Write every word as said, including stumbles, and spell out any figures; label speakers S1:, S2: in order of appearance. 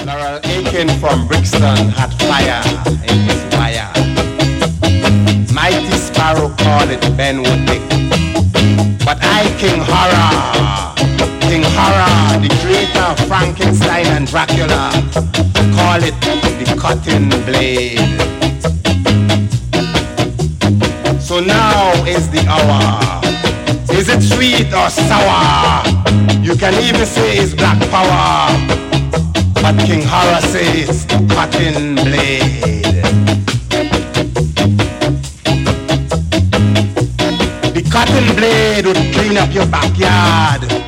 S1: General Aiken from Brixton had fire in his wire. Mighty Sparrow called it Benwood Dick. But I, King Horror, King Horror, the creator of Frankenstein and Dracula, call it the cutting blade. So now is the hour. Is it sweet or sour? You can even say it's black power. But King Horror says cutting blade. The cutting blade would clean up your backyard.